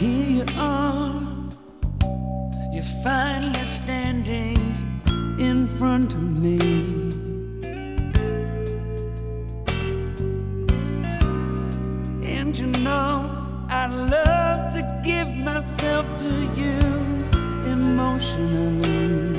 here you are, you're finally standing in front of me. And you know I'd love to give myself to you emotionally.